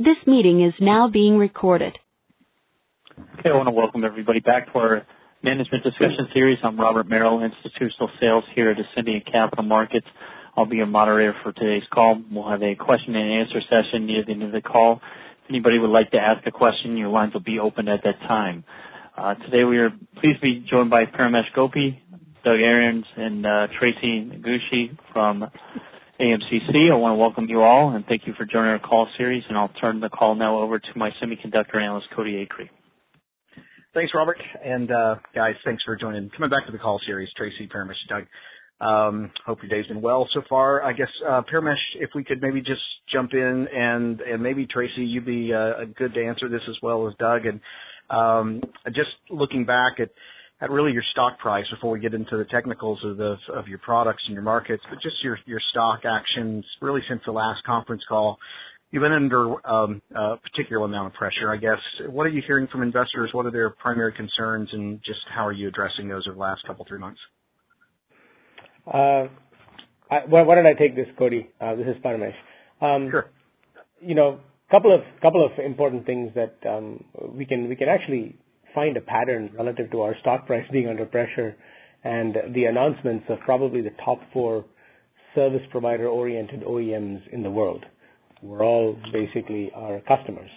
This meeting is now being recorded. Okay, I want to welcome everybody back to our management discussion series. I'm Robert Merrill, Institutional Sales here at Ascendiant Capital Markets. I'll be your moderator for today's call. We'll have a question and answer session near the end of the call. If anybody would like to ask a question, your lines will be open at that time. Today we are pleased to be joined by Paramesh Gopi, Doug Arians, and Tracy Noguchi from AMCC. I want to welcome you all and thank you for joining our call series, and I'll turn the call now over to my semiconductor analyst, Cody Acree. Thanks, Robert. And guys, thanks for joining. Coming back to the call series, Tracy, Paramesh, Doug. Hope your day's been well so far. I guess, Paramesh, if we could maybe just jump in and maybe Tracy, you'd be good to answer this as well as Doug. And just looking back at really your stock price before we get into the technicals of your products and your markets, but just your stock actions really since the last conference call. You've been under a particular amount of pressure, I guess. What are you hearing from investors? What are their primary concerns, and just how are you addressing those over the last 3 months? Why don't I take this, Cody? This is Paramesh. Sure. You know, couple of important things that we can actually find a pattern relative to our stock price being under pressure and the announcements of probably the top 4 service provider-oriented OEMs in the world. We're all basically our customers.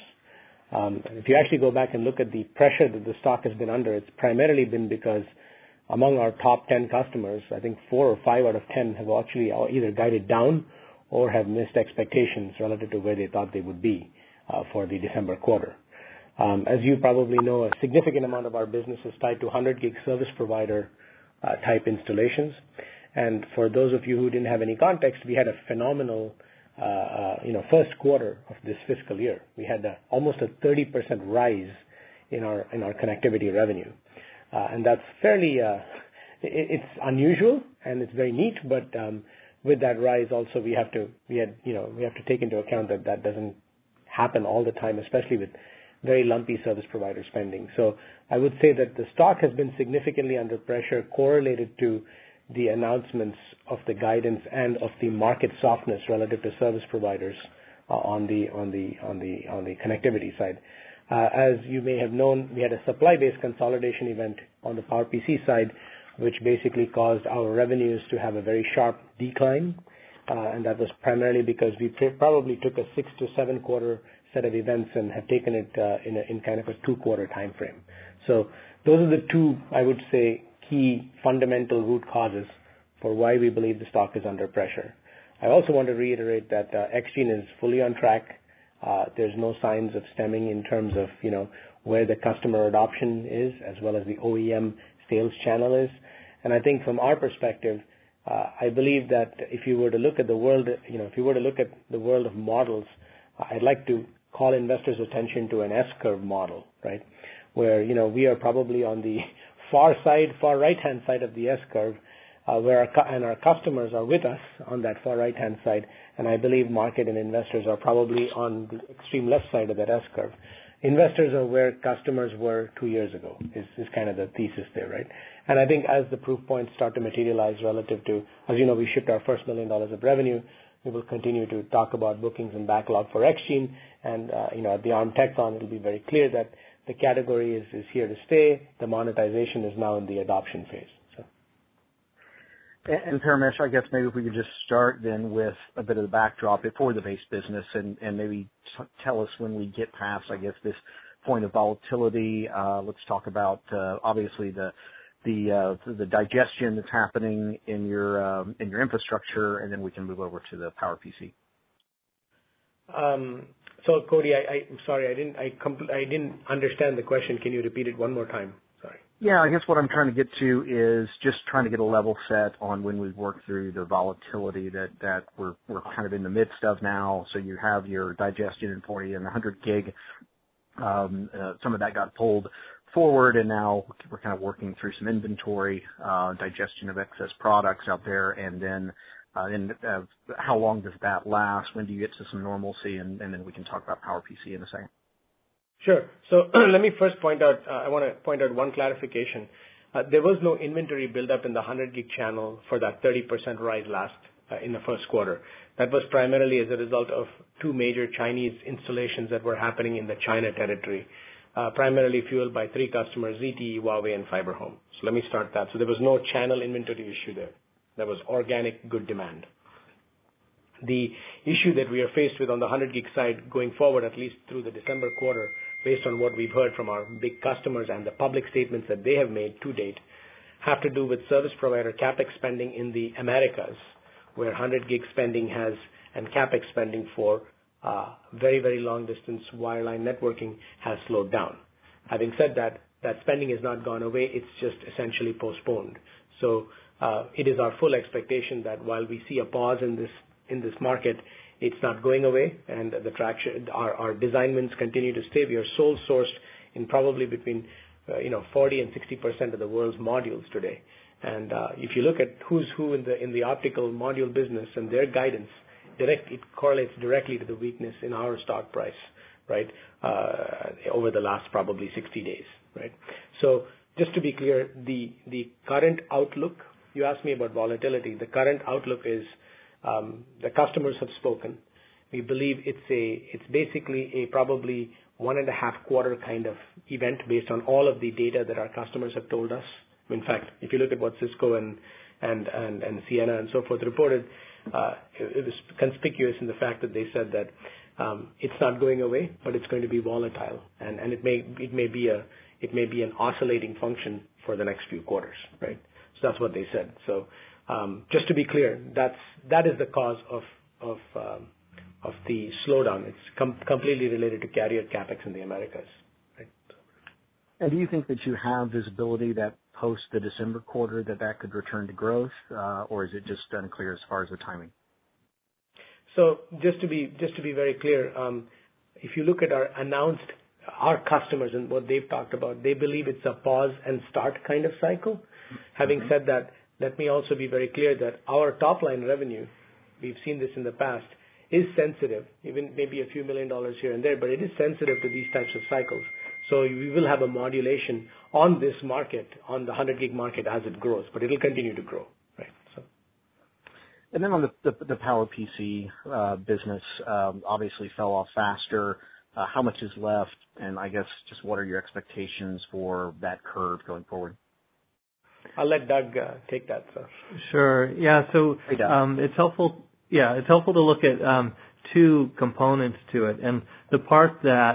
If you actually go back and look at the pressure that the stock has been under, it's primarily been because among our top 10 customers, I think 4 or 5 out of 10 have actually either guided down or have missed expectations relative to where they thought they would be for the December quarter. As you probably know, a significant amount of our business is tied to 100 gig service provider type installations. And for those of you who didn't have any context, we had a phenomenal first quarter of this fiscal year. We had almost a 30% rise in our connectivity revenue, and that's fairly it's unusual and it's very neat. But with that rise, also we have to take into account that doesn't happen all the time, especially with very lumpy service provider spending. So I would say that the stock has been significantly under pressure, correlated to the announcements of the guidance and of the market softness relative to service providers on the connectivity side. As you may have known, we had a supply-based consolidation event on the PowerPC side, which basically caused our revenues to have a very sharp decline, and that was primarily because we probably took a 6 to 7 quarter set of events and have taken it in kind of a 2-quarter time frame. So those are the 2, I would say, key fundamental root causes for why we believe the stock is under pressure. I also want to reiterate that Xgene is fully on track. There's no signs of stemming in terms of where the customer adoption is, as well as the OEM sales channel is. And I think from our perspective, I believe that if you were to look at the world, if you were to look at the world of models, I'd like to call investors' attention to an S-curve model, right? Where we are probably on the far right-hand side of the S-curve, where our customers are with us on that far right-hand side, and I believe market and investors are probably on the extreme left side of that S-curve. Investors are where customers were 2 years ago, is kind of the thesis there, right? And I think as the proof points start to materialize relative to, as you know, we shipped our first $1 million of revenue. We will continue to talk about bookings and backlog for Xgene, and at the ARM Techthon, it'll be very clear that the category is here to stay. The monetization is now in the adoption phase. So. And Paramesh, I guess maybe if we could just start then with a bit of the backdrop for the base business, and maybe tell us when we get past, I guess, this point of volatility. Let's talk about obviously the digestion that's happening in your infrastructure, and then we can move over to the PowerPC. So Cody, I'm sorry, I didn't understand the question. Can you repeat it one more time? Sorry. Yeah, I guess what I'm trying to get to is just trying to get a level set on when we work through the volatility that we're kind of in the midst of now. So you have your digestion in 40 and 100 gig. Some of that got pulled forward, and now we're kind of working through some inventory, digestion of excess products out there, and then how long does that last? When do you get to some normalcy? And then we can talk about PowerPC in a second. Sure. So let me first point out, I want to point out one clarification. There was no inventory buildup in the 100 gig channel for that 30% rise in the first quarter. That was primarily as a result of two major Chinese installations that were happening in the China territory, primarily fueled by three customers, ZTE, Huawei, and FiberHome. So let me start that. So there was no channel inventory issue there. There was organic good demand. The issue that we are faced with on the 100 gig side going forward, at least through the December quarter, based on what we've heard from our big customers and the public statements that they have made to date, have to do with service provider CapEx spending in the Americas, where 100 gig spending has and CapEx spending for very, very long distance wireline networking has slowed down. Having said that, that spending has not gone away. It's just essentially postponed. So it is our full expectation that while we see a pause in this market, it's not going away, and the traction, our design wins continue to stay. We are sole sourced in probably between 40 and 60% of the world's modules today. And if you look at who's who in the optical module business and their guidance, it correlates directly to the weakness in our stock price, right? Over the last probably 60 days, right? So just to be clear, the current outlook. You asked me about volatility. The current outlook is the customers have spoken. We believe it's basically a probably 1.5 quarter kind of event based on all of the data that our customers have told us. In fact, if you look at what Cisco and Ciena and so forth reported, it was conspicuous in the fact that they said that it's not going away, but it's going to be volatile, and it may be an oscillating function for the next few quarters, right? So that's what they said. So just to be clear, that is the cause of the slowdown. It's completely related to carrier CapEx in the Americas. Right? And do you think that you have visibility that post the December quarter that could return to growth, or is it just unclear as far as the timing? So just to be very clear, if you look at our customers and what they've talked about, they believe it's a pause and start kind of cycle. Having said that, let me also be very clear that our top line revenue, we've seen this in the past, is sensitive, even maybe a few $1 million here and there, but it is sensitive to these types of cycles. So we will have a modulation on this market, on the 100 gig market as it grows, but it'll continue to grow, right? So. And then on the Power PC business, obviously fell off faster. How much is left? And I guess just what are your expectations for that curve going forward? I'll let Doug take that, sir. Sure. Yeah. So it's helpful. Yeah, it's helpful to look at two components to it, and the part that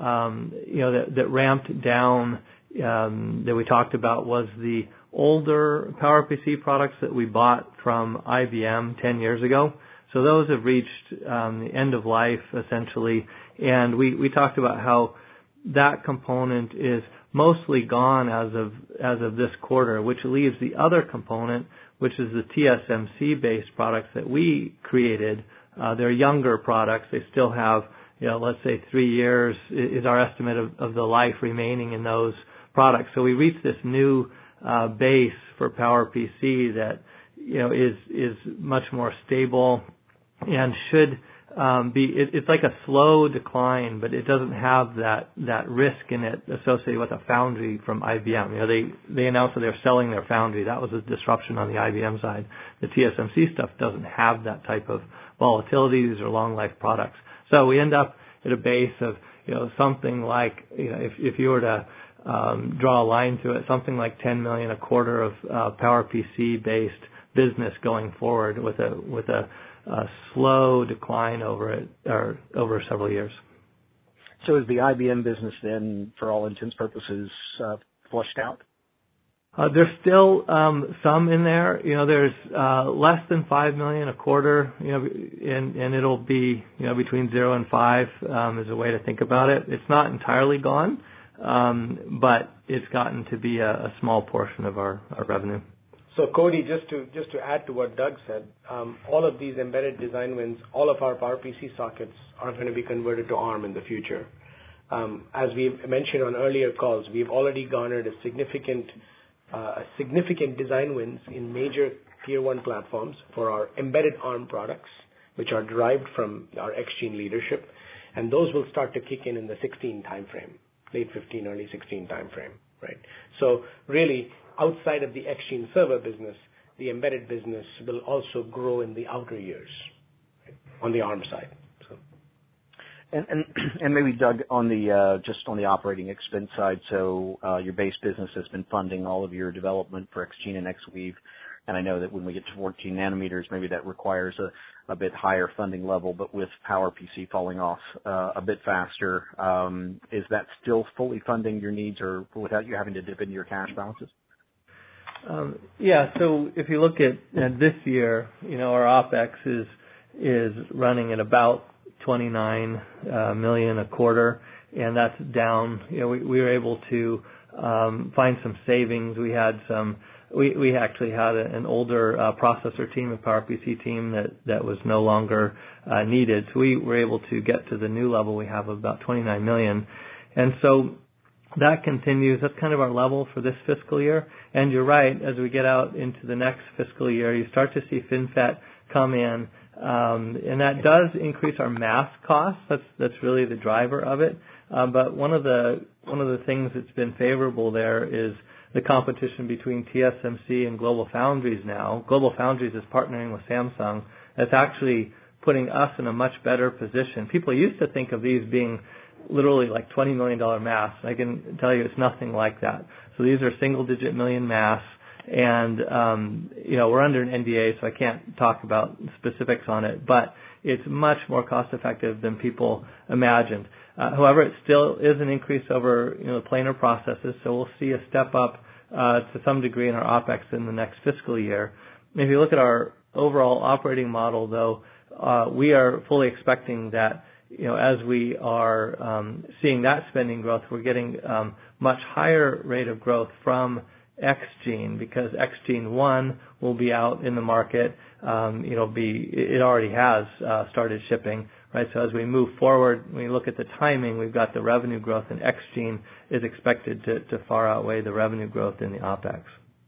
that ramped down that we talked about was the older PowerPC products that we bought from IBM 10 years ago. So those have reached the end of life essentially, and we talked about how that component is mostly gone as of this quarter, which leaves the other component, which is the TSMC-based products that we created. They're younger products. They still have, let's say 3 years is our estimate of the life remaining in those products. So we reached this new base for PowerPC that is much more stable and should it's like a slow decline, but it doesn't have that risk in it associated with a foundry from IBM. They announced that they're selling their foundry. That was a disruption on the IBM side. The TSMC stuff doesn't have that type of volatility. These are long life products. So we end up at a base of something like if you were to draw a line to it, something like $10 million a quarter of PowerPC based business going forward with a slow decline over several years. So is the IBM business then, for all intents and purposes, flushed out? There's still some in there. There's less than $5 million a quarter. And it'll be between 0 and 5 is a way to think about it. It's not entirely gone, but it's gotten to be a small portion of our revenue. So Cody, just to add to what Doug said, all of these embedded design wins, all of our PowerPC sockets are going to be converted to ARM in the future. As we've mentioned on earlier calls, we've already garnered a significant design wins in major tier 1 platforms for our embedded ARM products, which are derived from our X-Gene leadership, and those will start to kick in the 16 timeframe, late 15, early 16 timeframe, right? So really, outside of the X-Gene server business, the embedded business will also grow in the outer years, right, on the ARM side. And maybe Doug, on the just on the operating expense side, so your base business has been funding all of your development for XGene and XWeave, and I know that when we get to 14 nanometers, maybe that requires a bit higher funding level, but with PowerPC falling off a bit faster, is that still fully funding your needs, or without you having to dip into your cash balances? Yeah. So if you look at this year, our OpEx is running at about $29 million a quarter, and that's down. We were able to find some savings. We actually had an older processor team, a PowerPC team that was no longer needed. So we were able to get to the new level we have of about $29 million, and so that continues. That's kind of our level for this fiscal year. And you're right, as we get out into the next fiscal year, you start to see FinFET come in. And that does increase our mask costs. That's really the driver of it. But one of the things that's been favorable there is the competition between TSMC and GlobalFoundries now. GlobalFoundries is partnering with Samsung. That's actually putting us in a much better position. People used to think of these being literally like $20 million masks. I can tell you it's nothing like that. So these are single-digit million masks. And, we're under an NDA, so I can't talk about specifics on it, but it's much more cost-effective than people imagined. However, it still is an increase over, the planar processes, so we'll see a step up to some degree in our OpEx in the next fiscal year. If you look at our overall operating model, though, we are fully expecting that, as we are seeing that spending growth, we're getting much higher rate of growth from XGene, because XGene 1 will be out in the market. It already has started shipping, right? So as we move forward, when you look at the timing, we've got the revenue growth, and XGene is expected to far outweigh the revenue growth in the OpEx.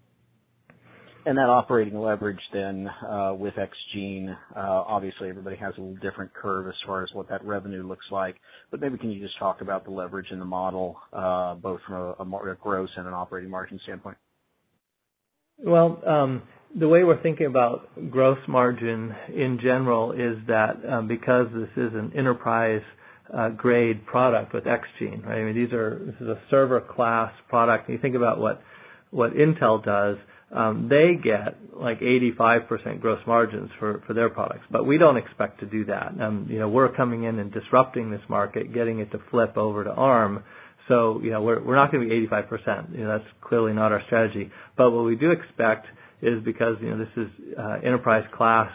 And that operating leverage then with XGene, obviously everybody has a little different curve as far as what that revenue looks like, but maybe can you just talk about the leverage in the model, both from a gross and an operating margin standpoint? Well, the way we're thinking about gross margin in general is that because this is an enterprise grade product with XGene, right? I mean, this is a server class product. And you think about what Intel does, they get like 85% gross margins for their products, but we don't expect to do that. We're coming in and disrupting this market, getting it to flip over to ARM. So, we're not going to be 85%. That's clearly not our strategy. But what we do expect is, because, this is enterprise class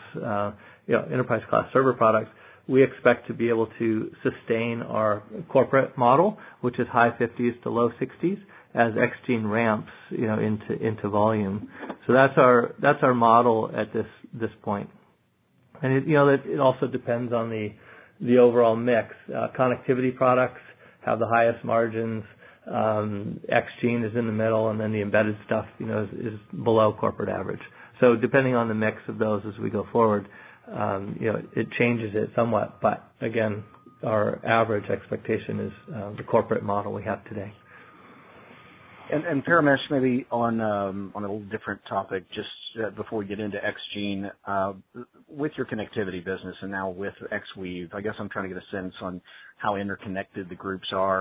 server products, we expect to be able to sustain our corporate model, which is high 50s to low 60s, as XGene ramps, into volume. So that's our model at this point. And it also depends on the overall mix. Connectivity products have the highest margins. XGene is in the middle, and then the embedded stuff, is below corporate average. So depending on the mix of those as we go forward, it changes it somewhat. But again, our average expectation is the corporate model we have today. And Paramesh, maybe on a little different topic, just before we get into XGene, with your connectivity business and now with XWeave, I guess I'm trying to get a sense on how interconnected the groups are,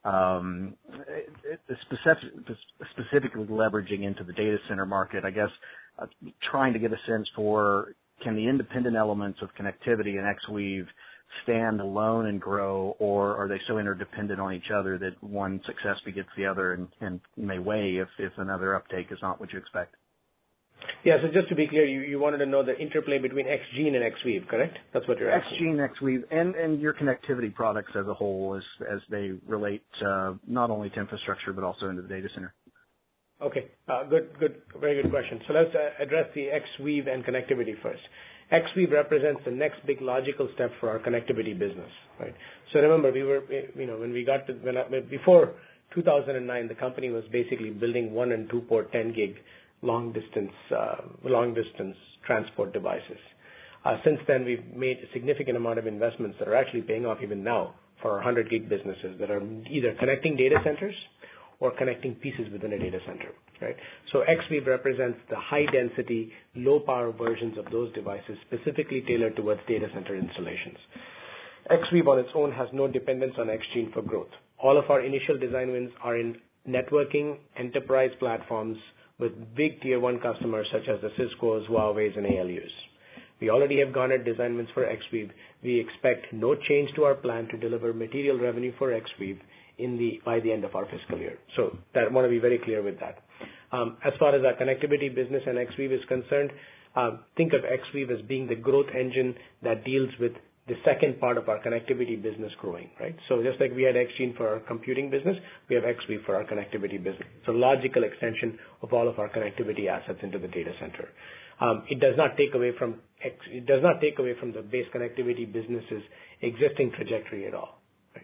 specifically leveraging into the data center market. I guess trying to get a sense for, can the independent elements of connectivity and XWeave stand alone and grow, or are they so interdependent on each other that one success begets the other and may weigh if another uptake is not what you expect? Yeah, so just to be clear, you wanted to know the interplay between XGene and XWeave, correct? That's what you're asking. XGene, XWeave, and your connectivity products as a whole as they relate not only to infrastructure but also into the data center. Okay, good, very good question. So let's address the XWeave and connectivity first. XWeave represents the next big logical step for our connectivity business, right? So remember, we were, before 2009, the company was basically building 1 and 2 port 10 gig long distance transport devices. Since then, we've made a significant amount of investments that are actually paying off even now for our 100 gig businesses that are either connecting data centers or connecting pieces within a data center, right? So XWeave represents the high-density, low-power versions of those devices specifically tailored towards data center installations. XWeave on its own has no dependence on XGene for growth. All of our initial design wins are in networking, enterprise platforms with big tier 1 customers such as the Cisco's, Huawei's, and ALUs. We already have garnered design wins for XWeave. We expect no change to our plan to deliver material revenue for XWeave by the end of our fiscal year. So I want to be very clear with that. As far as our connectivity business and XWeave is concerned, think of XWeave as being the growth engine that deals with the second part of our connectivity business growing, right? So just like we had XGene for our computing business, we have XWeave for our connectivity business. It's a logical extension of all of our connectivity assets into the data center. It does not take away from the base connectivity business's existing trajectory at all. Right?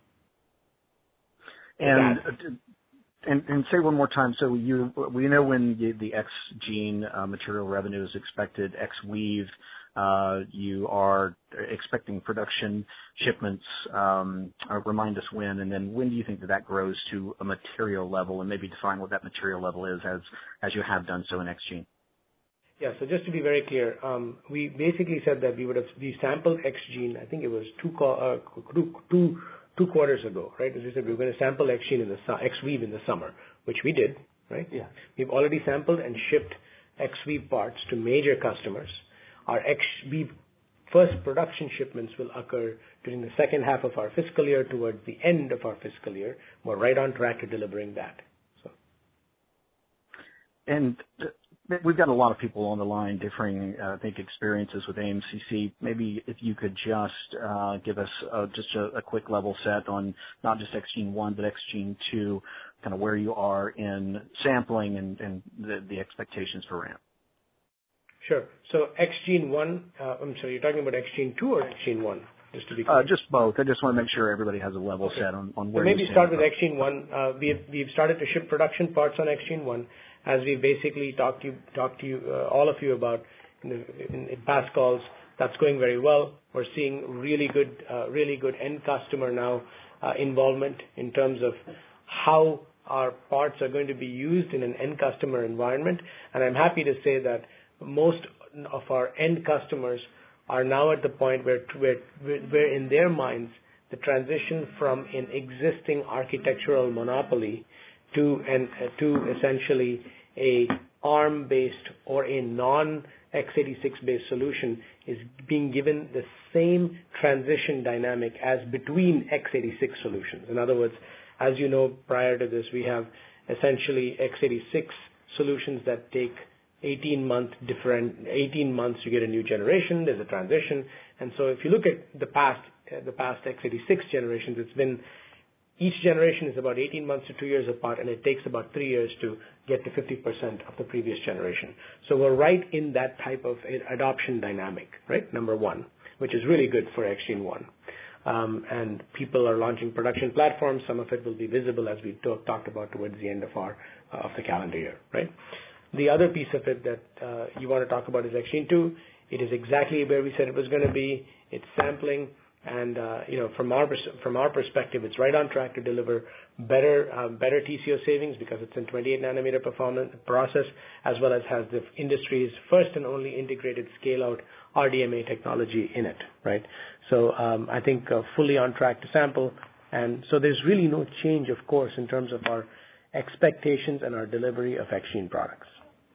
And say one more time. So we know when the XGene material revenue is expected. XWeave, you are expecting production shipments. Remind us when, and then when do you think that grows to a material level, and maybe define what that material level is as you have done so in XGene. Yeah, so just to be very clear, we basically said that we sampled XGene, I think it was two quarters ago, right? As we said, we were going to sample XWeave in the summer, which we did, right? Yeah. We've already sampled and shipped XWeave parts to major customers. Our XWeave first production shipments will occur during the second half of our fiscal year towards the end of our fiscal year. We're right on track to delivering that. So. And we've got a lot of people on the line, differing, I think, experiences with AMCC. Maybe if you could just give us just a quick level set on not just XGene 1, but XGene 2, kind of where you are in sampling and the expectations for ramp. Sure. So XGene 1, I'm sorry, you're talking about XGene 2 or XGene 1? Just to be clear. Just both. I just want to make sure everybody has a level set on where so maybe start with XGene 1. We've started to ship production parts on XGene 1. As we basically talked to you, all of you about in past calls, that's going very well. We're seeing really good end customer now involvement in terms of how our parts are going to be used in an end customer environment. And I'm happy to say that most of our end customers are now at the point where in their minds the transition from an existing architectural monopoly to essentially a ARM-based or a non-x86-based solution is being given the same transition dynamic as between x86 solutions. In other words, as you know, prior to this, we have essentially x86 solutions that take 18 months to get a new generation. There's a transition. And so if you look at the past x86 generations, it's been each generation is about 18 months to 2 years apart, and it takes about 3 years to get to 50% of the previous generation. So we're right in that type of adoption dynamic, right? Number one, which is really good for XGene 1. And people are launching production platforms. Some of it will be visible as we talked about towards the end of the calendar year, right? The other piece of it that you want to talk about is XGene 2. It is exactly where we said it was going to be. It's sampling, and from our perspective, it's right on track to deliver better TCO savings because it's in 28 nanometer performance process, as well as has the industry's first and only integrated scale-out RDMA technology in it, right? So I think fully on track to sample, and so there's really no change, of course, in terms of our expectations and our delivery of XGene products.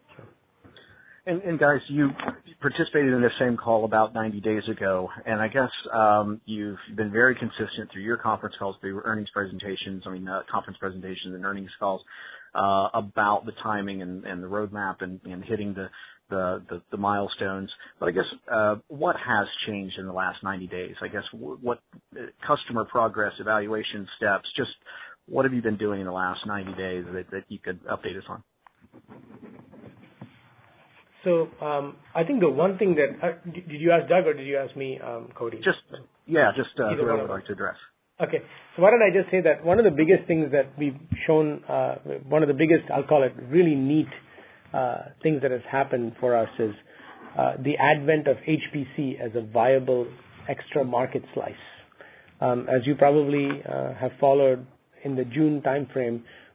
And guys, you participated in the same call about 90 days ago, and I guess you've been very consistent through your conference calls, through your earnings presentations, conference presentations and earnings calls about the timing and the roadmap and hitting the milestones. But I guess what has changed in the last 90 days? I guess what customer progress, evaluation steps, just what have you been doing in the last 90 days that you could update us on? So I think the one thing that did you ask Doug or did you ask me, Cody? Just whoever I would like to address. Okay, so why don't I just say that one of the biggest things that we've shown, one of the biggest, I'll call it really neat things that has happened for us is the advent of HPC as a viable extra market slice. As you probably have followed in the June timeframe,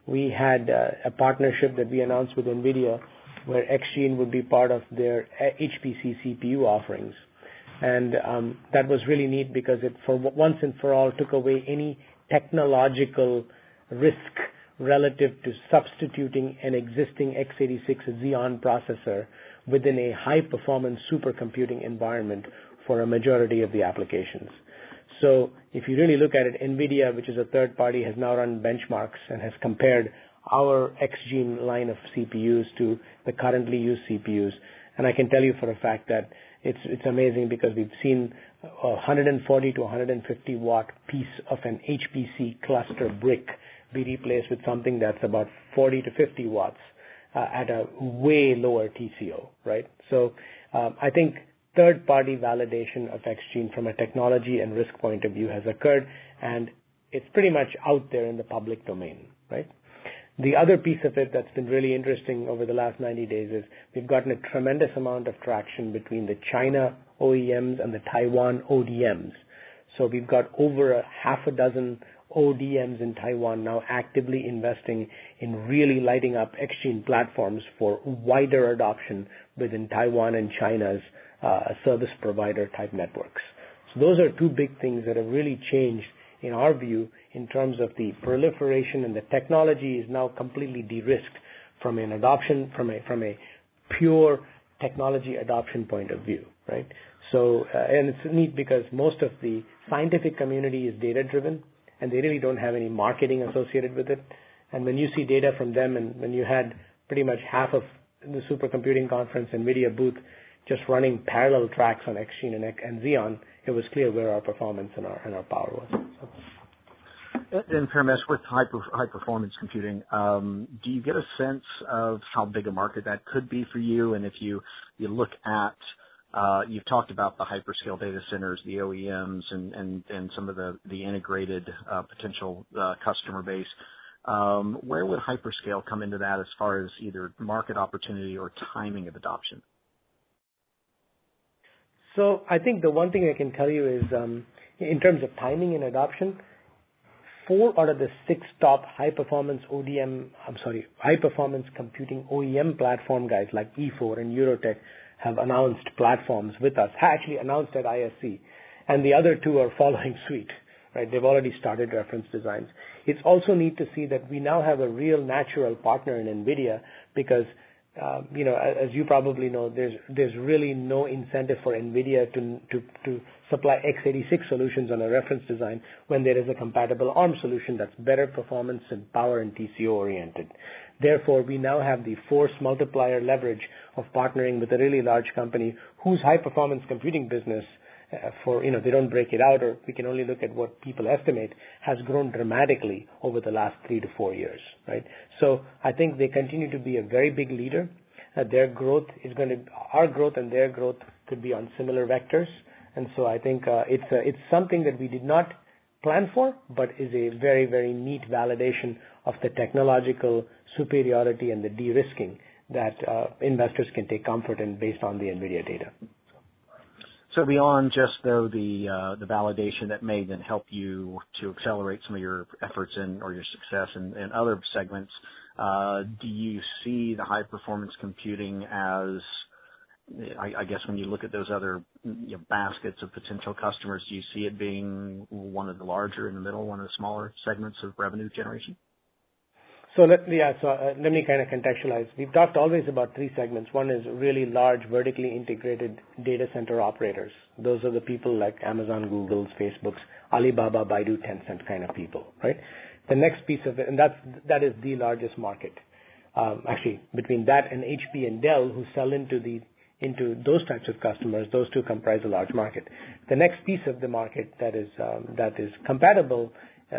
we had a partnership that we announced with NVIDIA where XGene would be part of their HPC CPU offerings. And that was really neat because it, for once and for all, took away any technological risk relative to substituting an existing x86 Xeon processor within a high-performance supercomputing environment for a majority of the applications. So if you really look at it, NVIDIA, which is a third party, has now run benchmarks and has compared our XGene line of CPUs to the currently used CPUs. And I can tell you for a fact that it's amazing because we've seen a 140 to 150 watt piece of an HPC cluster brick be replaced with something that's about 40 to 50 watts at a way lower TCO, right? So I think third-party validation of XGene from a technology and risk point of view has occurred, and it's pretty much out there in the public domain, right? The other piece of it that's been really interesting over the last 90 days is we've gotten a tremendous amount of traction between the China OEMs and the Taiwan ODMs. So we've got over a half a dozen ODMs in Taiwan now actively investing in really lighting up XGene platforms for wider adoption within Taiwan and China's service provider type networks. So those are two big things that have really changed in our view in terms of the proliferation, and the technology is now completely de-risked from an adoption, from a pure technology adoption point of view, right? So, and it's neat because most of the scientific community is data driven and they really don't have any marketing associated with it. And when you see data from them, and when you had pretty much half of the supercomputing conference NVIDIA booth just running parallel tracks on XGene and Xeon, it was clear where our performance and our power was. So. And Paramesh, with high performance computing, do you get a sense of how big a market that could be for you? And if you look at, you've talked about the hyperscale data centers, the OEMs, and some of the integrated potential customer base. Where would hyperscale come into that as far as either market opportunity or timing of adoption? So I think the one thing I can tell you is, in terms of timing and adoption, 4 out of the 6 top high-performance computing OEM platform guys like E4 and Eurotech have announced platforms with us, actually announced at ISC, and the other 2 are following suit, right? They've already started reference designs. It's also neat to see that we now have a real natural partner in NVIDIA because as you probably know, there's really no incentive for NVIDIA to supply x86 solutions on a reference design when there is a compatible ARM solution that's better performance and power and TCO oriented. Therefore, we now have the force multiplier leverage of partnering with a really large company whose high performance computing business they don't break it out, or we can only look at what people estimate, has grown dramatically over the last 3 to 4 years, right? So I think they continue to be a very big leader. Their growth our growth and their growth could be on similar vectors. And so I think it's something that we did not plan for, but is a very, very neat validation of the technological superiority and the de-risking that investors can take comfort in based on the NVIDIA data. So beyond just though the validation that may then help you to accelerate some of your efforts or your success in other segments, do you see the high performance computing as, I guess when you look at those other baskets of potential customers, do you see it being one of the larger in the middle, one of the smaller segments of revenue generation? So let me kind of contextualize. We've talked always about 3 segments. One is really large, vertically integrated data center operators. Those are the people like Amazon, Google, Facebook's, Alibaba, Baidu, Tencent kind of people, right? The next piece of it, and that is the largest market. Actually, between that and HP and Dell, who sell into those types of customers, those 2 comprise a large market. The next piece of the market that is comparable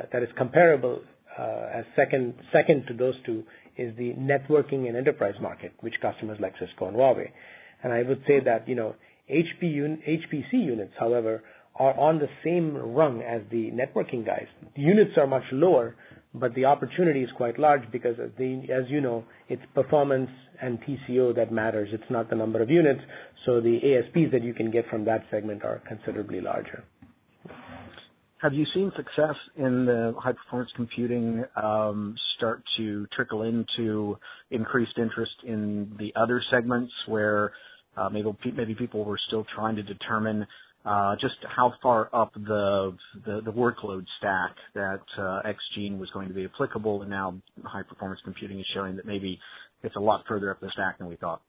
as second to those 2 is the networking and enterprise market, which customers like Cisco and Huawei. And I would say that HPC units, however, are on the same rung as the networking guys. The units are much lower, but the opportunity is quite large because as you know, it's performance and TCO that matters. It's not the number of units. So the ASPs that you can get from that segment are considerably larger. Have you seen success in the high-performance computing start to trickle into increased interest in the other segments where maybe people were still trying to determine just how far up the workload stack that XGene was going to be applicable, and now high-performance computing is showing that maybe it's a lot further up the stack than we thought?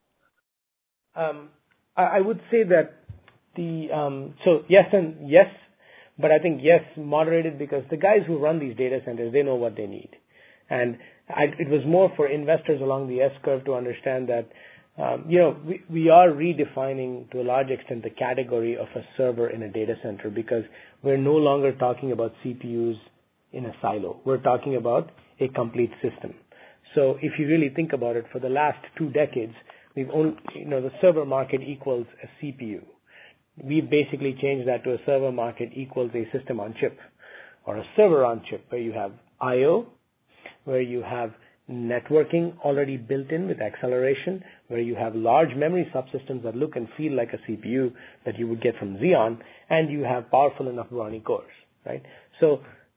I would say that so yes and yes, but I think yes moderated because the guys who run these data centers, they know what they need. And it was more for investors along the S-curve to understand that, we are redefining to a large extent the category of a server in a data center because we're no longer talking about CPUs in a silo. We're talking about a complete system. So if you really think about it, for the last 2 decades, we've only, the server market equals a CPU. We've basically changed that to a server market equals a system on chip or a server on chip where you have I/O, where you have networking already built in with acceleration, where you have large memory subsystems that look and feel like a CPU that you would get from Xeon, and you have powerful enough Bronny cores, right? So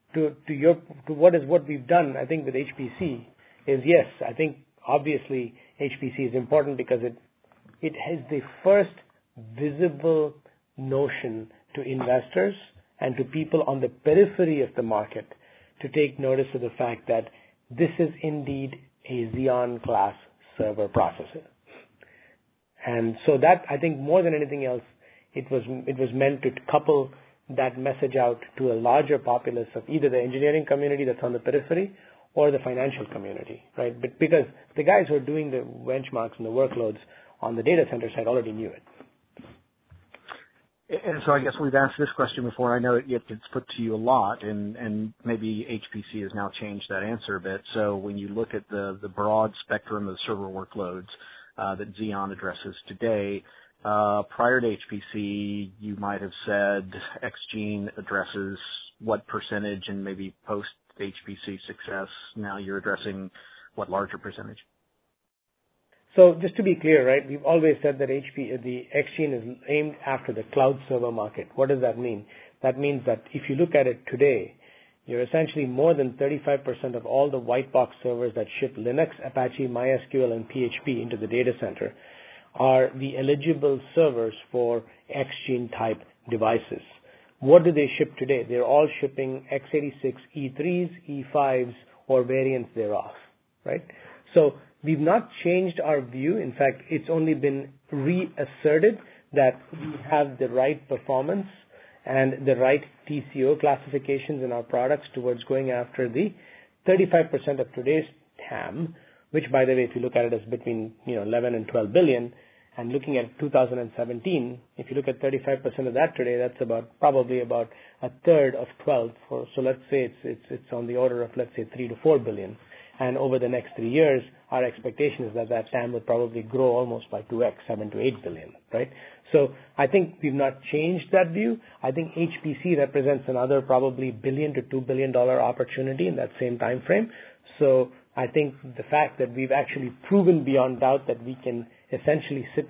what we've done, I think, with HPC is, yes, I think obviously HPC is important because it has the first visible notion to investors and to people on the periphery of the market to take notice of the fact that this is indeed a Xeon class server processor. And so that, I think, more than anything else, it was meant to couple that message out to a larger populace of either the engineering community that's on the periphery or the financial community, right? But because the guys who are doing the benchmarks and the workloads on the data center side already knew it. And so I guess we've asked this question before. I know it gets put to you a lot, and maybe HPC has now changed that answer a bit. So when you look at the broad spectrum of server workloads that Xeon addresses today, prior to HPC, you might have said XGene addresses what percentage, and maybe post-HPC success, now you're addressing what larger percentage? So just to be clear, right, we've always said that the XGene is aimed after the cloud server market. What does that mean? That means that if you look at it today, you're essentially more than 35% of all the white box servers that ship Linux, Apache, MySQL, and PHP into the data center are the eligible servers for XGene type devices. What do they ship today? They're all shipping x86 E3s, E5s, or variants thereof, right? So we've not changed our view. In fact, it's only been reasserted that we have the right performance and the right TCO classifications in our products towards going after the 35% of today's TAM, which, by the way, if you look at it as between 11 and 12 billion, and looking at 2017, if you look at 35% of that today, that's probably about a third of 12. So let's say it's on the order of, let's say, 3 to 4 billion. And over the next 3 years, our expectation is that TAM would probably grow almost by 2x, 7 to 8 billion, right? So I think we've not changed that view. I think HPC represents another probably $1 billion to $2 billion opportunity in that same time frame. So I think the fact that we've actually proven beyond doubt that we can essentially sit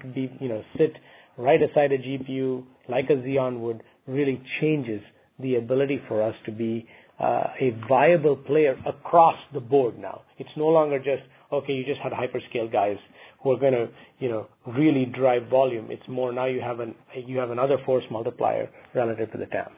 right aside a GPU like a Xeon would really changes the ability for us to be a viable player across the board now. It's no longer just, okay, you just had hyperscale guys who are going to, really drive volume. It's more now you have another force multiplier relative to the TAM.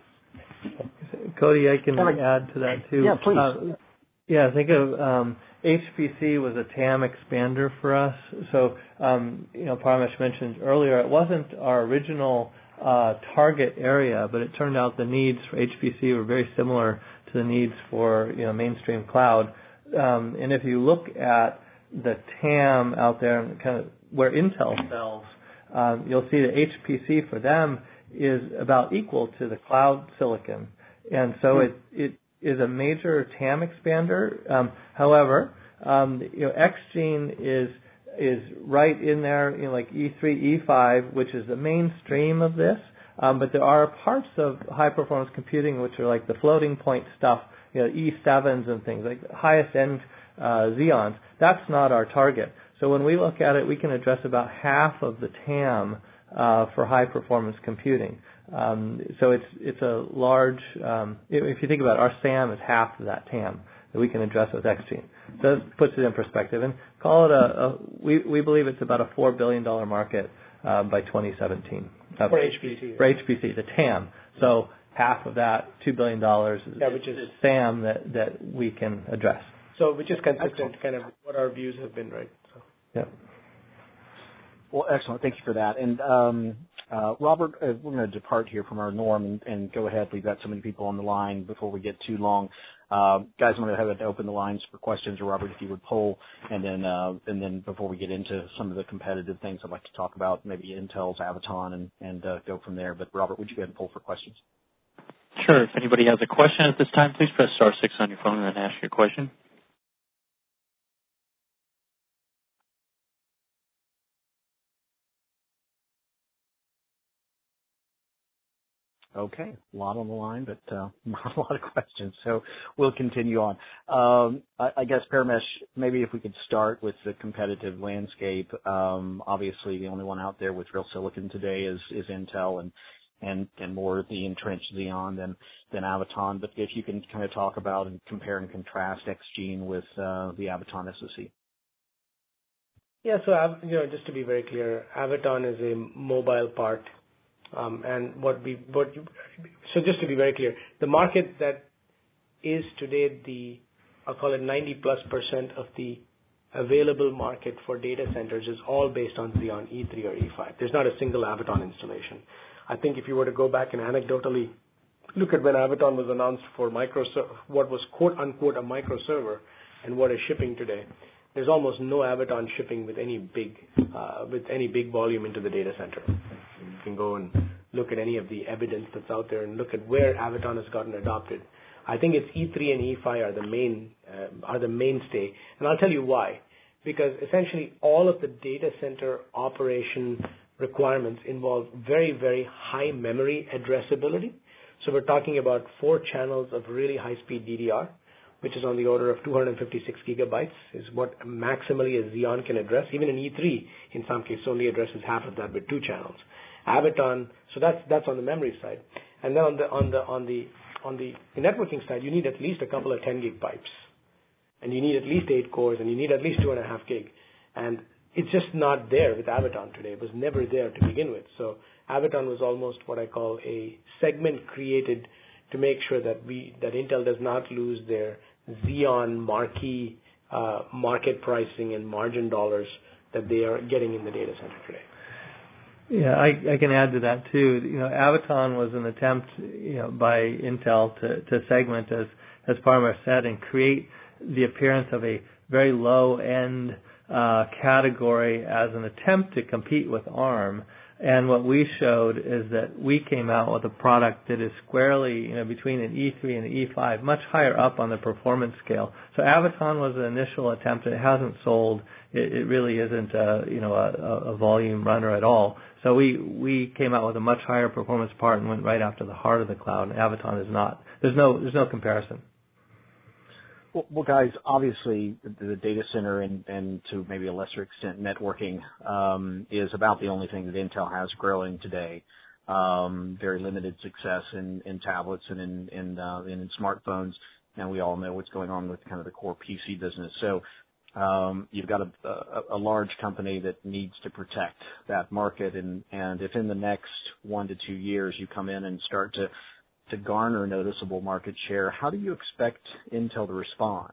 Cody, I can add to that too. Yeah, please. Think of HPC was a TAM expander for us. So, Paramesh mentioned earlier, it wasn't our original target area, but it turned out the needs for HPC were very similar to the needs for mainstream cloud. And if you look at the TAM out there and kind of where Intel sells, you'll see that HPC for them is about equal to the cloud silicon, and so it is a major TAM expander. However, XGene is right in there, like E3, E5, which is the mainstream of this. But there are parts of high performance computing which are like the floating point stuff, E7s and things like the highest end Xeons. That's not our target. So when we look at it, we can address about half of the TAM for high performance computing. So it's a large. If you think about it, our SAM is half of that TAM that we can address with XGene. So this puts it in perspective, and call it we believe it's about a $4 billion market by 2017 for HPC. For HPC, the TAM. So half of that, $2 billion, which is SAM that we can address. So which is consistent, kind of what our views have been, right? So. Yeah. Well, excellent. Thank you for that. And Robert, we're going to depart here from our norm and go ahead. We've got so many people on the line before we get too long. Guys, I'm going to have to open the lines for questions, or Robert, if you would poll, and then before we get into some of the competitive things I'd like to talk about, maybe Intel's Avoton and go from there. But Robert, would you go ahead and poll for questions? Sure. If anybody has a question at this time, please press star 6 on your phone and then ask your question. Okay, a lot on the line, but not a lot of questions, so we'll continue on. I guess, Paramesh, maybe if we could start with the competitive landscape. Obviously, the only one out there with real silicon today is Intel, and more the entrenched Xeon than Avoton. But if you can kind of talk about and compare and contrast XGene with the Avoton SoC. Yeah, so just to be very clear, Avoton is a mobile part. So just to be very clear, the market that is today I'll call it 90+% of the available market for data centers is all based on Xeon E3 or E5. There's not a single Avoton installation. I think if you were to go back and anecdotally look at when Avoton was announced for what was quote unquote a microserver and what is shipping today, there's almost no Avoton shipping with any big volume into the data center. You can go and look at any of the evidence that's out there and look at where Avoton has gotten adopted. I think it's E3 and E5 are the mainstay, and I'll tell you why. Because essentially all of the data center operation requirements involve very, very high memory addressability. So we're talking about 4 channels of really high-speed DDR, which is on the order of 256 gigabytes, is what maximally a Xeon can address. Even an E3, in some cases, only addresses half of that with 2 channels. Avoton, so that's on the memory side, and then on the networking side, you need at least a couple of 10 gig pipes, and you need at least 8 cores, and you need at least 2.5 gig, and it's just not there with Avoton today. It was never there to begin with. So Avoton was almost what I call a segment created to make sure that Intel does not lose their Xeon marquee market pricing and margin dollars that they are getting in the data center today. Yeah, I can add to that too. Avoton was an attempt, by Intel to segment, as Parmesh said, and create the appearance of a very low end category as an attempt to compete with ARM. And what we showed is that we came out with a product that is squarely, between an E3 and an E5, much higher up on the performance scale. So Avoton was an initial attempt. It hasn't sold. It really isn't a volume runner at all. So we came out with a much higher performance part and went right after the heart of the cloud. And Avoton is not. There's no comparison. Well, guys, obviously the data center and to maybe a lesser extent networking is about the only thing that Intel has growing today. Very limited success in tablets and in smartphones, and we all know what's going on with kind of the core PC business. So you've got a large company that needs to protect that market, and if in the next 1 to 2 years you come in and start to garner noticeable market share, how do you expect Intel to respond?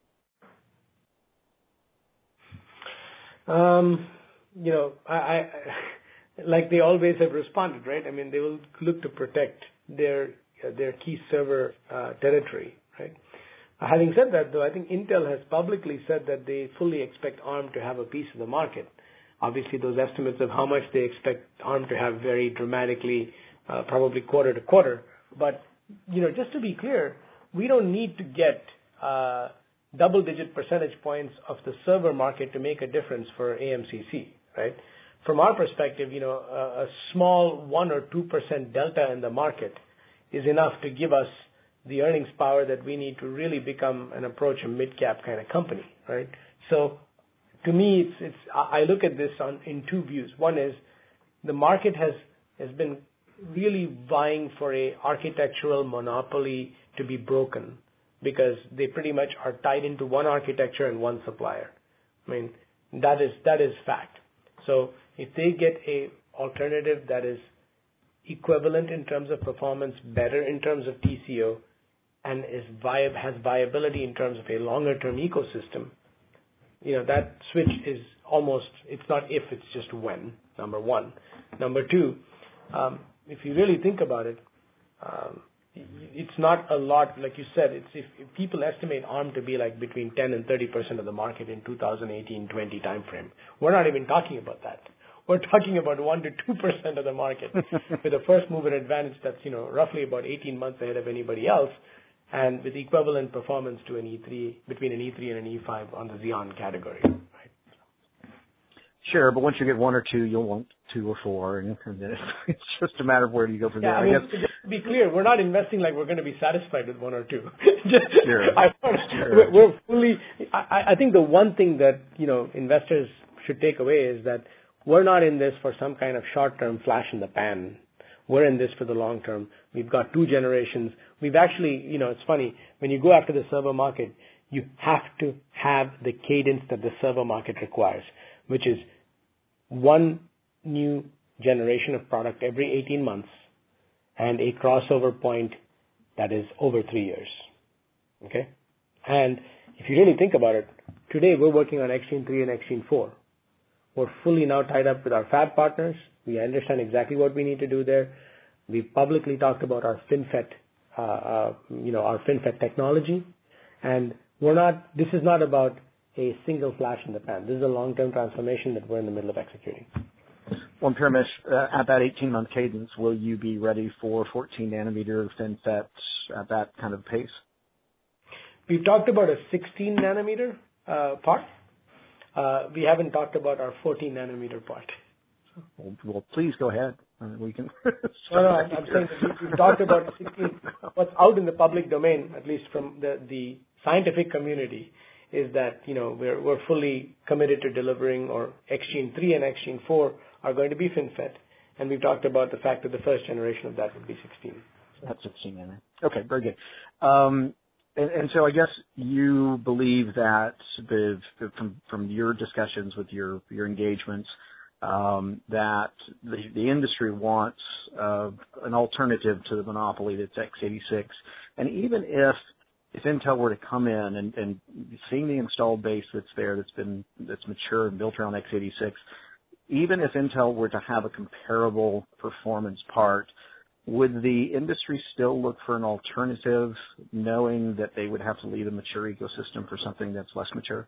I like they always have responded, right? I mean, they will look to protect their key server territory, right? Having said that, though, I think Intel has publicly said that they fully expect ARM to have a piece of the market. Obviously, those estimates of how much they expect ARM to have vary dramatically, probably quarter to quarter. But, just to be clear, we don't need to get double-digit percentage points of the server market to make a difference for AMCC, right? From our perspective, a small 1 or 2% delta in the market is enough to give us the earnings power that we need to really become and approach a mid-cap kind of company, right? So, to me, I look at this in 2 views. One is the market has been really vying for a architectural monopoly to be broken because they pretty much are tied into one architecture and one supplier. I mean, that is fact. So if they get a alternative that is equivalent in terms of performance, better in terms of TCO, and has viability in terms of a longer-term ecosystem, that switch is almost, it's not if, it's just when, number one. Number two, if you really think about it, it's not a lot, like you said, if people estimate ARM to be like between 10 and 30% of the market in 2018-20 timeframe. We're not even talking about that. We're talking about 1 to 2% of the market with a first mover advantage that's, roughly about 18 months ahead of anybody else, and with equivalent performance to an E3, between an E3 and an E5 on the Xeon category. Right? Sure, but once you get 1 or 2, you'll want 2 or 4, and then it's just a matter of where do you go from there. I guess. Just to be clear, we're not investing like we're going to be satisfied with 1 or 2. Sure. We're fully. I think the one thing that investors should take away is that we're not in this for some kind of short-term flash in the pan. We're in this for the long term. We've got 2 generations. We've actually, it's funny, when you go after the server market, you have to have the cadence that the server market requires, which is 1 new generation of product every 18 months and a crossover point that is over 3 years. Okay? And if you really think about it, today we're working on X-Gene 3 and X-Gene 4. We're fully now tied up with our fab partners. We understand exactly what we need to do there. We've publicly talked about our FinFET, our FinFET technology, and this is not about a single flash in the pan. This is a long-term transformation that we're in the middle of executing. Well, Paramesh, at that 18-month cadence, will you be ready for 14-nanometer FinFET at that kind of pace? We've talked about a 16-nanometer part. We haven't talked about our 14-nanometer part. Well, please go ahead. We can. No, I'm saying that we've talked about 16. What's out in the public domain, at least from the scientific community, is that we're fully committed to delivering, or X-Gene 3 and X-Gene 4 are going to be FinFET, and we've talked about the fact that the first generation of that would be 16. So. That's 16, nanometer. Okay, very good. And so I guess you believe that from your discussions with your engagements, that the industry wants an alternative to the monopoly that's x86. And even if Intel were to come in and seeing the installed base that's there, that's mature and built around x86, even if Intel were to have a comparable performance part, would the industry still look for an alternative, knowing that they would have to leave a mature ecosystem for something that's less mature?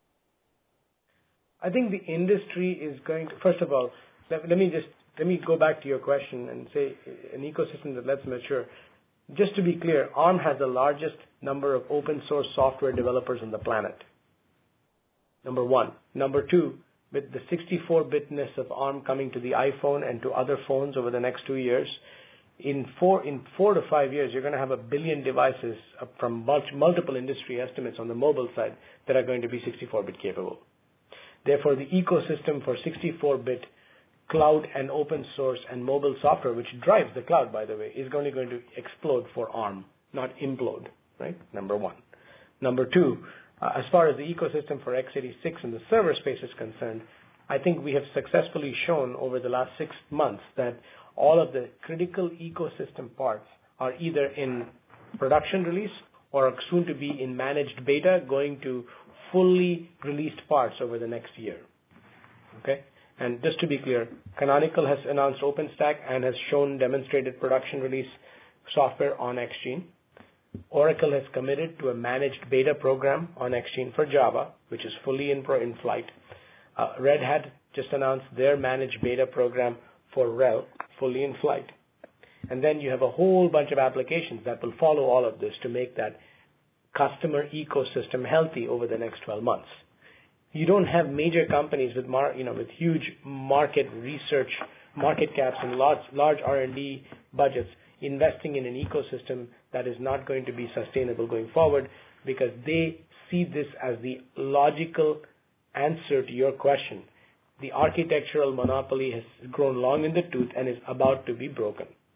I think the industry is going to, first of all, let me go back to your question and say an ecosystem that's less mature. Just to be clear, ARM has the largest number of open source software developers on the planet. Number one. Number two, with the 64-bitness of ARM coming to the iPhone and to other phones over the next 2 years, in 4 to 5 years, you're going to have 1 billion devices from multiple industry estimates on the mobile side that are going to be 64-bit capable. Therefore, the ecosystem for 64-bit cloud and open source and mobile software, which drives the cloud, by the way, is only going to explode for ARM, not implode, right? Number one. Number two, as far as the ecosystem for x86 and the server space is concerned, I think we have successfully shown over the last 6 months that all of the critical ecosystem parts are either in production release or are soon to be in managed beta, going to fully released parts over the next year. Okay? And just to be clear, Canonical has announced OpenStack and has shown demonstrated production release software on X-Gene. Oracle has committed to a managed beta program on X-Gene for Java, which is fully in flight. Red Hat just announced their managed beta program for RHEL, fully in flight. And then you have a whole bunch of applications that will follow all of this to make that customer ecosystem healthy over the next 12 months. You don't have major companies with huge market research, market caps, and large R&D budgets investing in an ecosystem that is not going to be sustainable going forward, because they see this as the logical answer to your question. The architectural monopoly has grown long in the tooth and is about to be broken.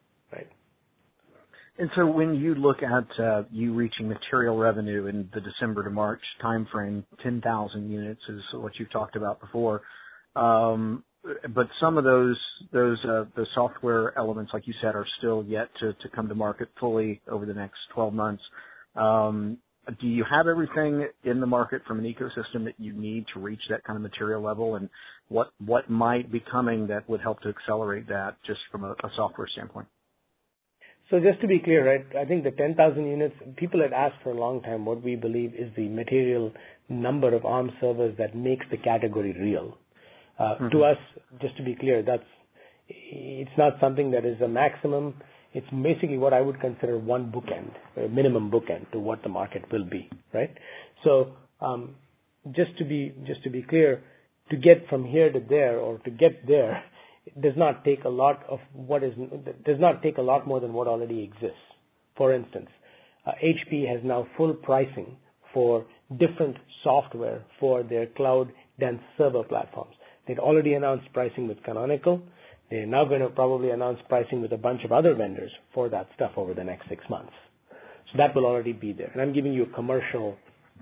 And so when you look at you reaching material revenue in the December to March timeframe, 10,000 units is what you've talked about before. But some of those the software elements, like you said, are still yet to come to market fully over the next 12 months. Do you have everything in the market from an ecosystem that you need to reach that kind of material level? And what might be coming that would help to accelerate that just from a software standpoint? So just to be clear, right, I think the 10,000 units, people had asked for a long time what we believe is the material number of ARM servers that makes the category real. To us, just to be clear, it's not something that is a maximum. It's basically what I would consider one bookend, a minimum bookend to what the market will be, right? So just to be clear, to get from here to there or to get there, it does not take a lot more than what already exists. For instance, HP has now full pricing for different software for their cloud-dense server platforms. They'd already announced pricing with Canonical. They're now going to probably announce pricing with a bunch of other vendors for that stuff over the next 6 months. So that will already be there. And I'm giving you a commercial,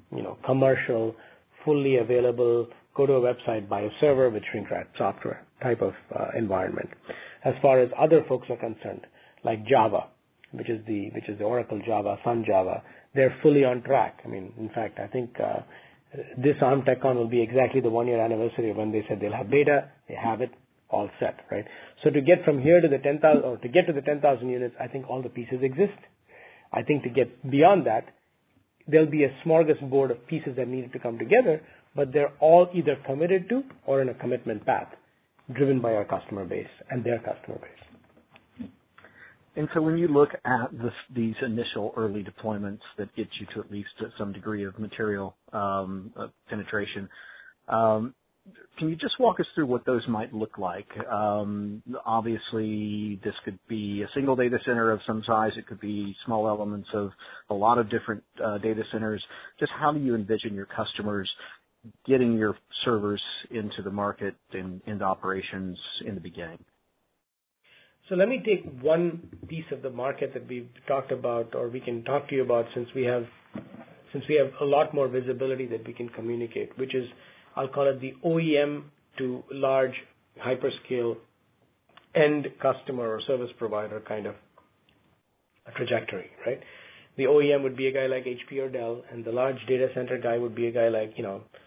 fully available, go to a website, buy a server with shrink wrap software type of environment. As far as other folks are concerned, like Java, which is the Oracle Java, Sun Java, they're fully on track. I mean, in fact, I think this ARM TechCon will be exactly the 1-year anniversary of when they said they'll have beta. They have it all set, right? So to get from here to the 10,000, or to get to the 10,000 units, I think all the pieces exist. I think to get beyond that, there'll be a smorgasbord of pieces that needed to come together, but they're all either committed to or in a commitment path, driven by our customer base and their customer base. And so when you look at these initial early deployments that get you to at least some degree of material penetration, can you just walk us through what those might look like? Obviously, this could be a single data center of some size. It could be small elements of a lot of different data centers. Just how do you envision your customers getting your servers into the market and into operations in the beginning? So let me take one piece of the market that we've talked about, or we can talk to you about, since we have a lot more visibility that we can communicate, which is, I'll call it the OEM to large hyperscale end customer or service provider kind of a trajectory, right? The OEM would be a guy like HP or Dell, and the large data center guy would be a guy like,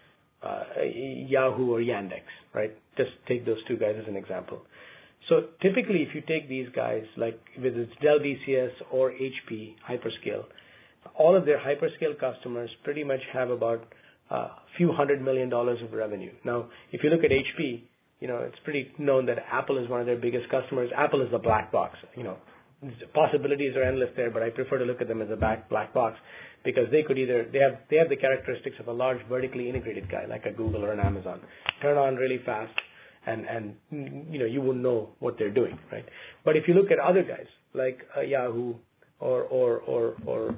Yahoo or Yandex, right? Just take those two guys as an example. So typically, if you take these guys, like whether it's Dell DCS or HP hyperscale, all of their hyperscale customers pretty much have about a few $100 million of revenue. Now, if you look at HP, it's pretty known that Apple is one of their biggest customers. Apple is the black box. Possibilities are endless there, but I prefer to look at them as a black box because they have the characteristics of a large vertically integrated guy like a Google or an Amazon. Turn on really fast, and you wouldn't know what they're doing, right? But if you look at other guys like Yahoo or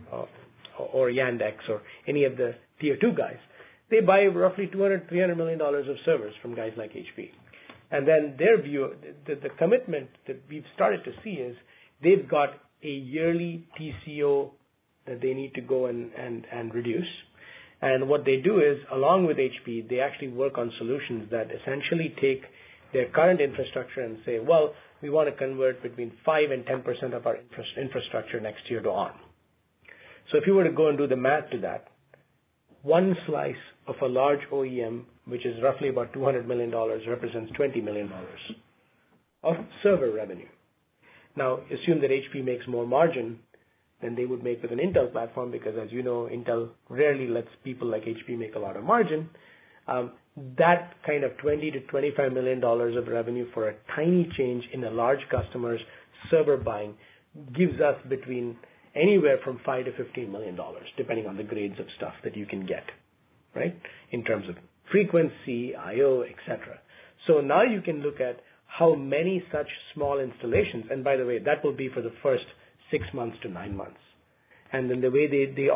Yandex or any of the tier 2 guys, they buy roughly $200-300 million of servers from guys like HP. And then their view, the commitment that we've started to see is they've got a yearly TCO that they need to go and reduce. And what they do is, along with HP, they actually work on solutions that essentially take their current infrastructure and say, well, we want to convert between 5 and 10% of our infrastructure next year to ARM. So if you were to go and do the math to that, one slice of a large OEM, which is roughly about $200 million, represents $20 million of server revenue. Now, assume that HP makes more margin than they would make with an Intel platform, because as you know, Intel rarely lets people like HP make a lot of margin. That kind of $20 to $25 million of revenue for a tiny change in a large customer's server buying gives us between anywhere from $5 to $15 million, depending on the grades of stuff that you can get, right? In terms of frequency, I/O, etc. So now you can look at how many such small installations, and by the way, that will be for the first 6 months to 9 months. And then the way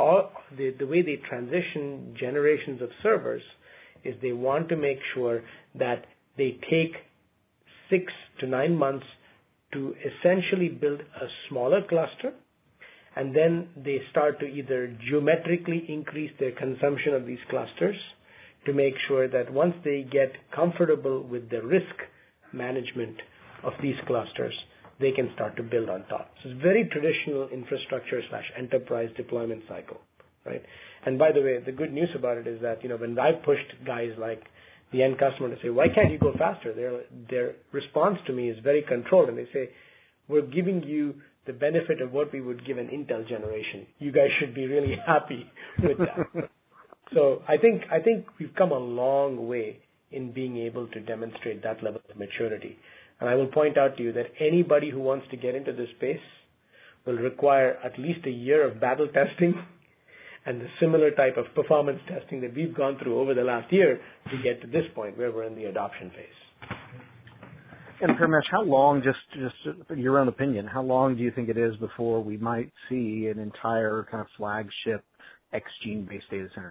they transition generations of servers is they want to make sure that they take 6 to 9 months to essentially build a smaller cluster and then they start to either geometrically increase their consumption of these clusters to make sure that once they get comfortable with the risk management of these clusters, they can start to build on top. So it's very traditional infrastructure/enterprise deployment cycle, right? And by the way, the good news about it is that, when I pushed guys like the end customer to say, why can't you go faster? Their response to me is very controlled, and they say, we're giving you the benefit of what we would give an Intel generation. You guys should be really happy with that. So I think we've come a long way in being able to demonstrate that level of maturity. And I will point out to you that anybody who wants to get into this space will require at least a year of battle testing and the similar type of performance testing that we've gone through over the last year to get to this point where we're in the adoption phase. And Paramesh, how long, just your own opinion, how long do you think it is before we might see an entire kind of flagship X-Gene-based data center?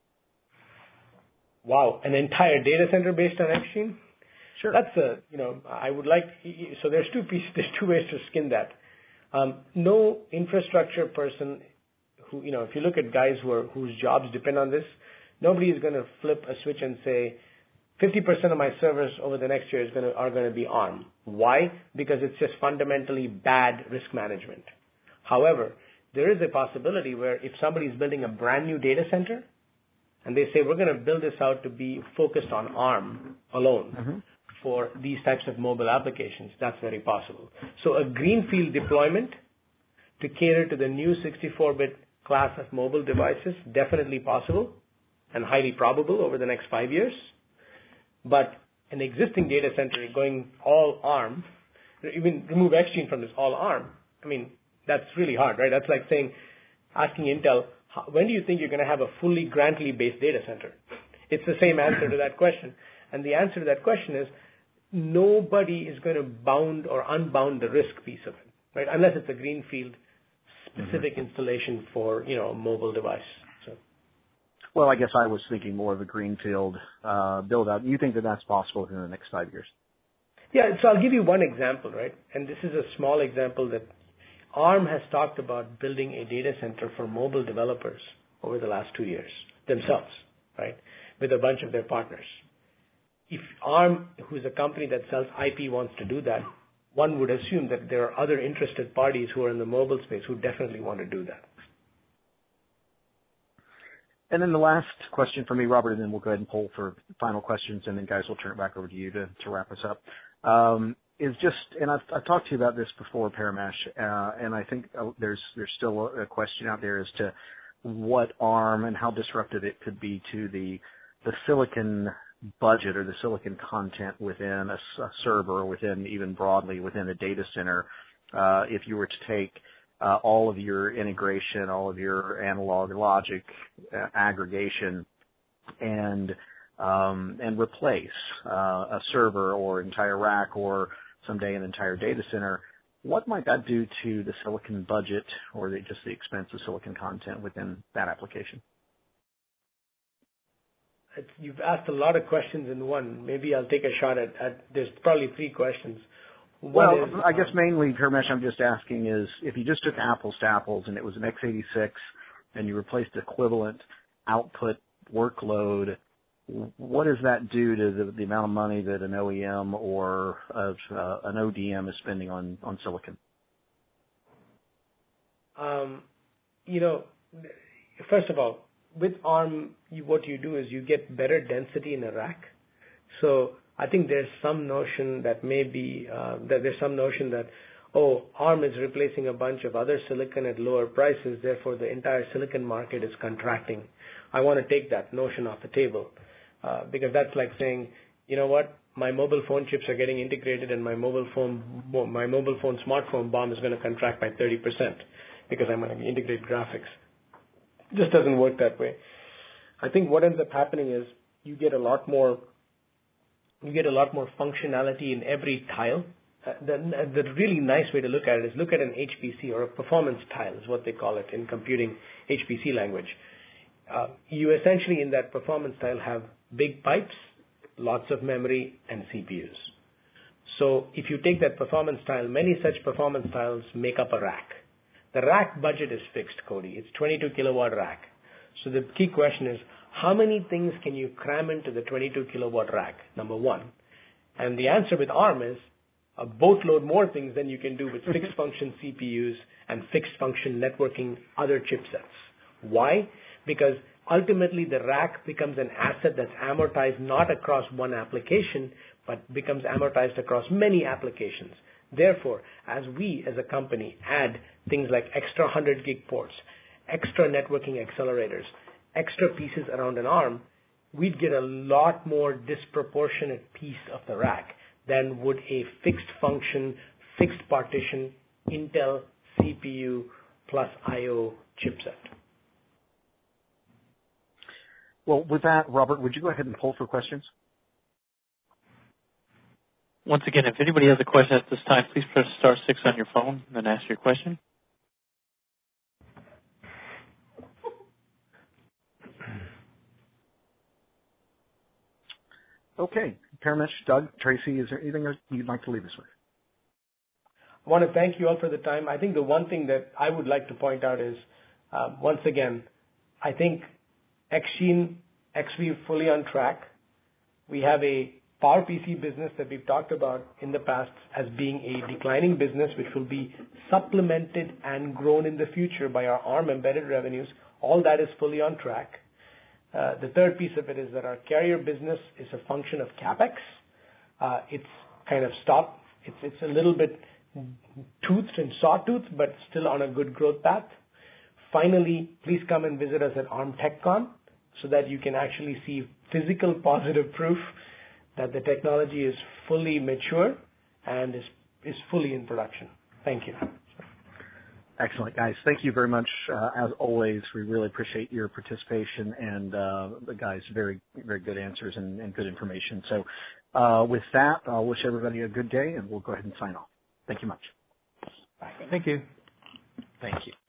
Wow, an entire data center based on X-Gene? Sure. That's I would like, so there's two ways to skin that. No infrastructure person who, if you look at guys whose jobs depend on this, nobody is going to flip a switch and say, 50% of my servers over the next year are going to be ARM. Why? Because it's just fundamentally bad risk management. However, there is a possibility where if somebody is building a brand new data center and they say, we're going to build this out to be focused on ARM alone for these types of mobile applications, that's very possible. So a greenfield deployment to cater to the new 64-bit class of mobile devices, definitely possible and highly probable over the next 5 years. But an existing data center going all ARM, even remove X-Gene from this all ARM, that's really hard, right? That's like asking Intel, when do you think you're going to have a fully Grantley-based data center? It's the same answer to that question. And the answer to that question is nobody is going to bound or unbound the risk piece of it, right? Unless it's a greenfield specific installation for, a mobile device. Well, I guess I was thinking more of a greenfield build-out. You think that that's possible within the next 5 years? Yeah, so I'll give you one example, right? And this is a small example that ARM has talked about building a data center for mobile developers over the last 2 years themselves, right, with a bunch of their partners. If ARM, who's a company that sells IP, wants to do that, one would assume that there are other interested parties who are in the mobile space who definitely want to do that. And then the last question for me, Robert, and then we'll go ahead and poll for final questions, and then guys, we'll turn it back over to you to wrap us up. Is just, and I've talked to you about this before, Paramesh, and I think there's still a question out there as to what ARM and how disruptive it could be to the silicon budget or the silicon content within a server, or within even broadly within a data center, if you were to take all of your integration, all of your analog logic aggregation, and replace a server or entire rack or someday an entire data center. What might that do to the silicon budget or just the expense of silicon content within that application? You've asked a lot of questions in one. Maybe I'll take a shot at there's probably 3 questions. I guess mainly, Paramesh, I'm just asking is, if you just took apples to apples and it was an x86 and you replaced equivalent output workload, what does that do to the amount of money that an OEM or an ODM is spending on silicon? First of all, with ARM, what you do is you get better density in a rack. So I think there's some notion that ARM is replacing a bunch of other silicon at lower prices, therefore the entire silicon market is contracting. I want to take that notion off the table because that's like saying, you know what, my mobile phone chips are getting integrated and my mobile phone smartphone BOM is going to contract by 30% because I'm going to integrate graphics. It just doesn't work that way. I think what ends up happening is you get a lot more functionality in every tile. The really nice way to look at it is look at an HPC, or a performance tile is what they call it in computing HPC language. You essentially in that performance tile have big pipes, lots of memory, and CPUs. So if you take that performance tile, many such performance tiles make up a rack. The rack budget is fixed, Cody. It's 22 kilowatt rack. So the key question is, how many things can you cram into the 22 kilowatt rack, number one? And the answer with ARM is a boatload more things than you can do with fixed function CPUs and fixed function networking other chipsets. Why? Because ultimately the rack becomes an asset that's amortized not across one application, but becomes amortized across many applications. Therefore, as we as a company add things like extra 100 gig ports, extra networking accelerators, extra pieces around an ARM, we'd get a lot more disproportionate piece of the rack than would a fixed function, fixed partition, Intel CPU plus IO chipset. Well, with that, Robert, would you go ahead and poll for questions? Once again, if anybody has a question at this time, please press star 6 on your phone and then ask your question. Okay. Paramesh, Doug, Tracy, is there anything you'd like to leave us with? I want to thank you all for the time. I think the one thing that I would like to point out is, once again, I think Xgene, XV fully on track. We have a PowerPC business that we've talked about in the past as being a declining business, which will be supplemented and grown in the future by our ARM embedded revenues. All that is fully on track. The third piece of it is that our carrier business is a function of CapEx. It's kind of stopped. It's a little bit toothed and sawtoothed, but still on a good growth path. Finally, please come and visit us at ARM TechCon so that you can actually see physical positive proof that the technology is fully mature and is fully in production. Thank you. Excellent, guys. Thank you very much. As always, we really appreciate your participation and the guys' very, very good answers and good information. So with that, I'll wish everybody a good day, and we'll go ahead and sign off. Thank you much. Bye. Thank you. Thank you.